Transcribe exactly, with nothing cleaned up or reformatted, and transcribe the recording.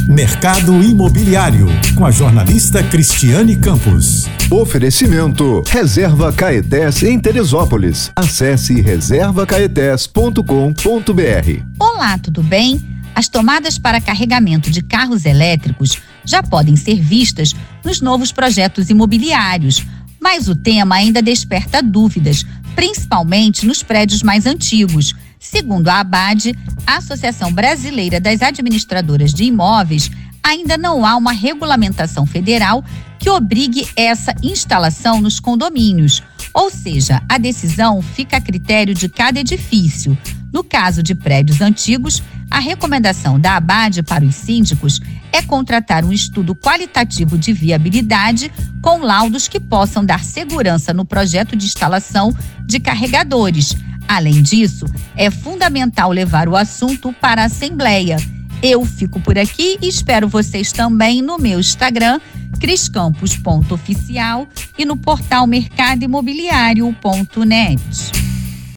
Mercado Imobiliário, com a jornalista Cristiane Campos. Oferecimento Reserva Caetés em Teresópolis. Acesse reserva caetés ponto com ponto br. Olá, tudo bem? As tomadas para carregamento de carros elétricos já podem ser vistas nos novos projetos imobiliários, mas o tema ainda desperta dúvidas, principalmente nos prédios mais antigos. Segundo a ABAD, a Associação Brasileira das Administradoras de Imóveis, ainda não há uma regulamentação federal que obrigue essa instalação nos condomínios, ou seja, a decisão fica a critério de cada edifício. No caso de prédios antigos, a recomendação da ABAD para os síndicos é contratar um estudo qualitativo de viabilidade com laudos que possam dar segurança no projeto de instalação de carregadores. Além disso, é fundamental levar o assunto para a Assembleia. Eu fico por aqui e espero vocês também no meu Instagram, cris campos ponto oficial, e no portal mercado imobiliário ponto net.